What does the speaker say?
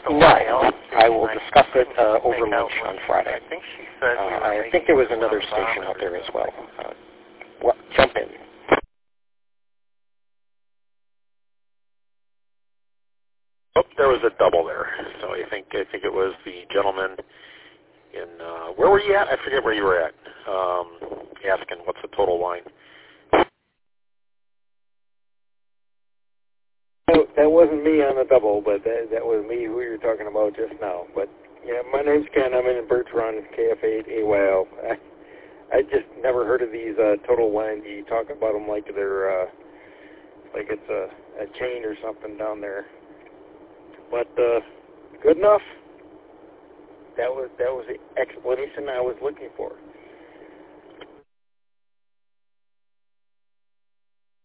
Right. I will discuss it over lunch on Friday. I think she said I think there was another station out there as well. Jump in. Oh, there was a double there. So I think it was the gentleman in where were you at? I forget where you were at. Asking what's the total line. That wasn't me on the double, but that was me who you were talking about just now. But yeah, my name's Ken. I'm in Birch Run, KF8AYL. I just never heard of these total lines. You talk about them like they're like it's a chain or something down there. But good enough. That was the explanation I was looking for.